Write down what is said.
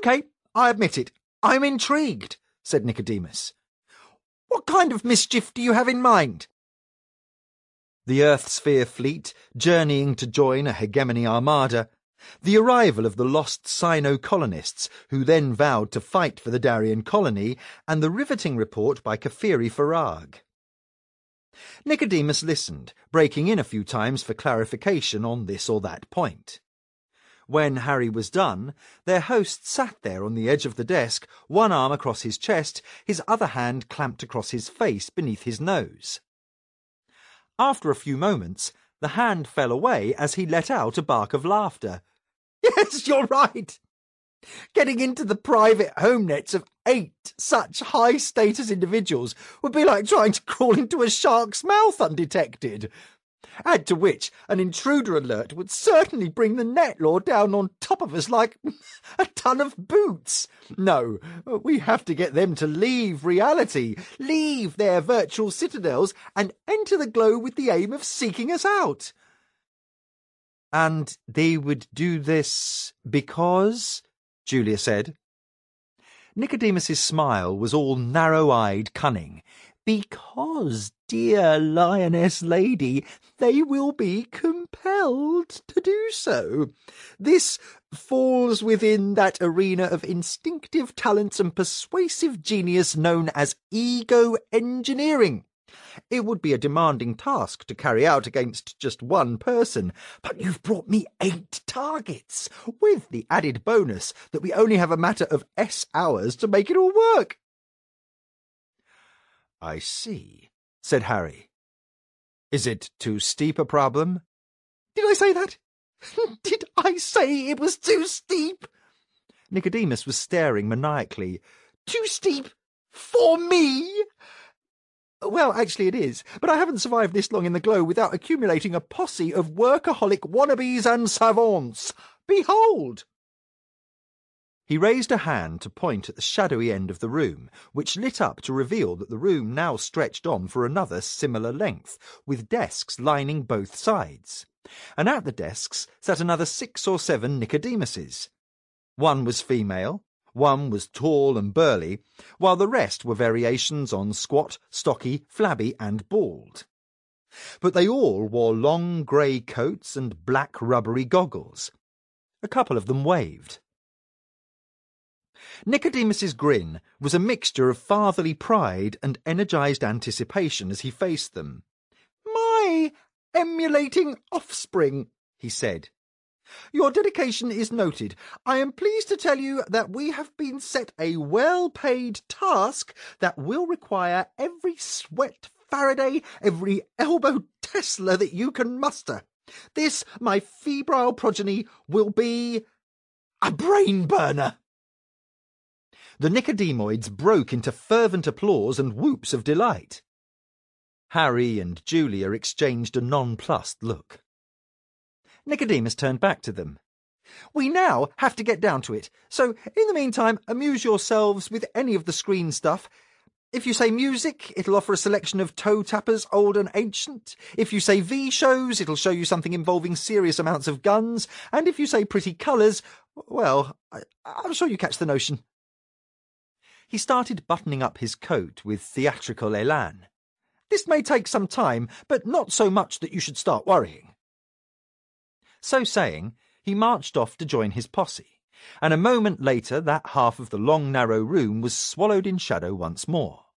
OK, I admit it. I'm intrigued, said Nicodemus. What kind of mischief do you have in mind? The Earth Sphere fleet, journeying to join a hegemony armada, the arrival of the lost Sino-colonists who then vowed to fight for the Darien colony, and the riveting report by Kafiri Farag. Nicodemus listened, breaking in a few times for clarification on this or that point. When Harry was done, their host sat there on the edge of the desk, one arm across his chest, his other hand clamped across his face beneath his nose. After a few moments, the hand fell away as he let out a bark of laughter. Yes, you're right. Getting into the private home nets of 8 such high-status individuals would be like trying to crawl into a shark's mouth undetected. Add to which, an intruder alert would certainly bring the net law down on top of us like a ton of boots. No, we have to get them to leave reality, leave their virtual citadels, and enter the glow with the aim of seeking us out. And they would do this because? Julia said. Nicodemus's smile was all narrow-eyed cunning. Because, dear lioness lady, they will be compelled to do so. This falls within that arena of instinctive talents and persuasive genius known as ego engineering. It would be a demanding task to carry out against just one person, but you've brought me 8 targets, with the added bonus that we only have a matter of hours to make it all work. I see, said Harry. Is it too steep a problem? Did I say that? Did I say it was too steep? Nicodemus was staring maniacally. Too steep? For me? Well, actually it is, but I haven't survived this long in the glow without accumulating a posse of workaholic wannabes and savants. Behold! He raised a hand to point at the shadowy end of the room, which lit up to reveal that the room now stretched on for another similar length, with desks lining both sides. And at the desks sat another 6 or 7 Nicodemuses. One was female, one was tall and burly, while the rest were variations on squat, stocky, flabby, and bald. But they all wore long grey coats and black rubbery goggles. A couple of them waved. Nicodemus's grin was a mixture of fatherly pride and energised anticipation as he faced them. My emulating offspring, he said. Your dedication is noted. I am pleased to tell you that we have been set a well-paid task that will require every sweat Faraday, every elbow Tesla that you can muster. This, my febrile progeny, will be a brain burner. The Nicodemoids broke into fervent applause and whoops of delight. Harry and Julia exchanged a nonplussed look. Nicodemus turned back to them. We now have to get down to it, so in the meantime amuse yourselves with any of the screen stuff. If you say music, it'll offer a selection of toe tappers old and ancient. If you say V-shows, it'll show you something involving serious amounts of guns. And if you say pretty colours, well, I'm sure you catch the notion. He started buttoning up his coat with theatrical élan. This may take some time, but not so much that you should start worrying. So saying, he marched off to join his posse, and a moment later that half of the long narrow room was swallowed in shadow once more.